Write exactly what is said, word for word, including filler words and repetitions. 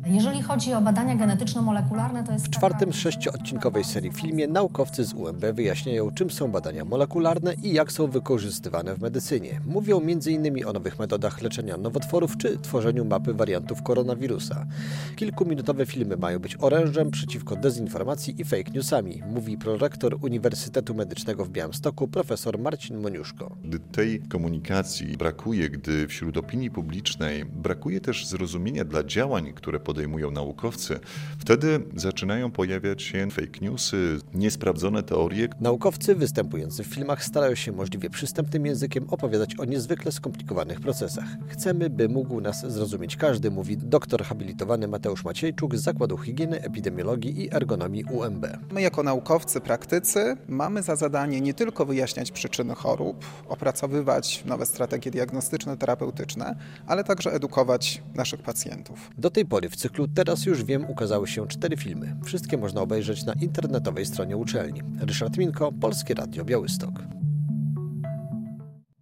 Jeżeli chodzi o badania genetyczno-molekularne, to jest... W czwartym sześcioodcinkowej serii filmie naukowcy z U M B wyjaśniają, czym są badania molekularne i jak są wykorzystywane w medycynie. Mówią między innymi o nowych metodach leczenia nowotworów czy tworzeniu mapy wariantów koronawirusa. Kilkuminutowe filmy mają być orężem przeciwko dezinformacji i fake newsami, mówi prorektor Uniwersytetu Medycznego w Białymstoku profesor Marcin Moniuszko. Gdy tej komunikacji brakuje, gdy wśród opinii publicznej brakuje też zrozumienia dla działań, które podejmują naukowcy, wtedy zaczynają pojawiać się fake newsy, niesprawdzone teorie. Naukowcy występujący w filmach starają się możliwie przystępnym językiem opowiadać o niezwykle skomplikowanych procesach. Chcemy, by mógł nas zrozumieć każdy, mówi doktor habilitowany Mateusz Maciejczuk z Zakładu Higieny, Epidemiologii i Ergonomii U M B. My jako naukowcy, praktycy mamy za zadanie nie tylko wyjaśniać przyczyny chorób, opracowywać nowe strategie diagnostyczne, terapeutyczne, ale także edukować naszych pacjentów. Do tej pory w cyklu Teraz już wiem ukazały się cztery filmy. Wszystkie można obejrzeć na internetowej stronie uczelni. Ryszard Minko, Polskie Radio Białystok.